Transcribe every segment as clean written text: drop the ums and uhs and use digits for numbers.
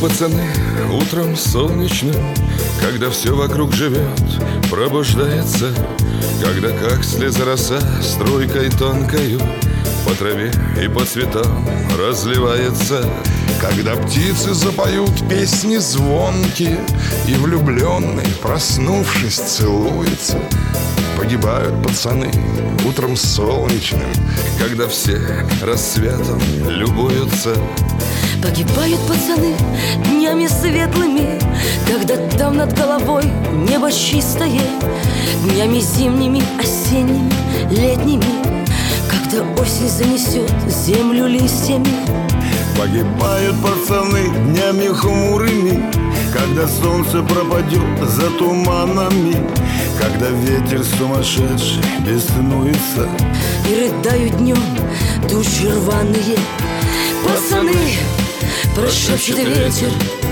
пацаны, утром солнечным, когда все вокруг живет, пробуждается, когда как слеза роса струйкой тонкою по траве и по цветам разливается. Когда птицы запоют песни звонкие, и влюбленные, проснувшись, целуются. Погибают пацаны утром солнечным, когда все рассветом любуются. Погибают пацаны днями светлыми, когда там над головой небо чистое, днями зимними, осенними, летними, когда осень занесет землю листьями. Погибают пацаны днями хмурыми, когда солнце пропадет за туманами, когда ветер сумасшедший беснуется. И рыдают днем тучи рваные. Пацаны, прошепчет ветер,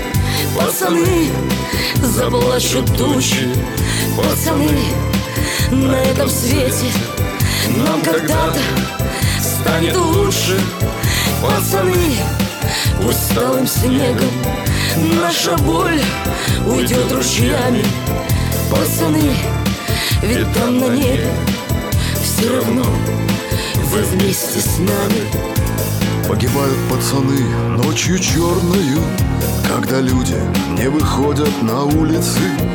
пацаны, заплачут тучи. Пацаны, на этом свете нам когда-то станет лучше. Пацаны, пусть талым снегом наша боль уйдет ручьями. Пацаны, ведь там на небе все равно вы вместе с нами. Погибают пацаны ночью черною, когда люди не выходят на улицы,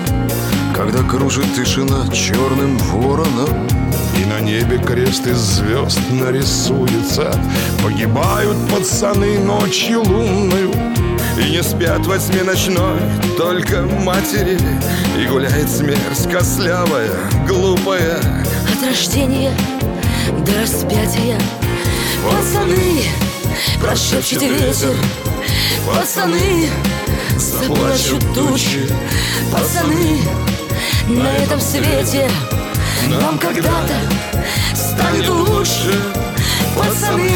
когда кружит тишина черным вороном, и на небе крест из звезд нарисуется. Погибают пацаны ночью лунною, и не спят во тьме ночной только матери, и гуляет смерть костлявая, глупая. От рождения до распятия. Пацаны, прошепчет ветер, пацаны, заплачут тучи. Пацаны, на этом свете нам когда-то станет лучше. Пацаны,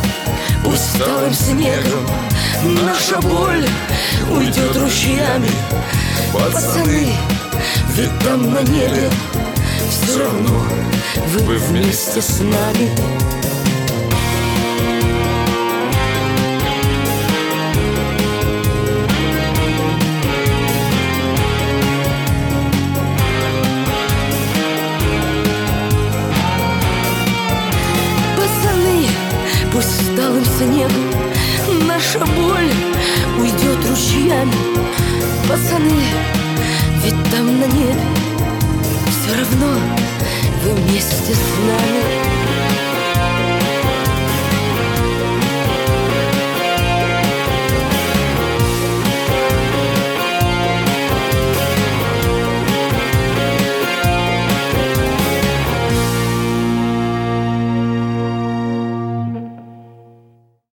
пусть талым снегом наша боль уйдет ручьями. Пацаны, ведь там на небе все равно вы вместе с нами. Пацаны, пусть талым снегом наша боль уйдет ручьями. Пацаны, ведь там на небе все равно вы вместе с нами.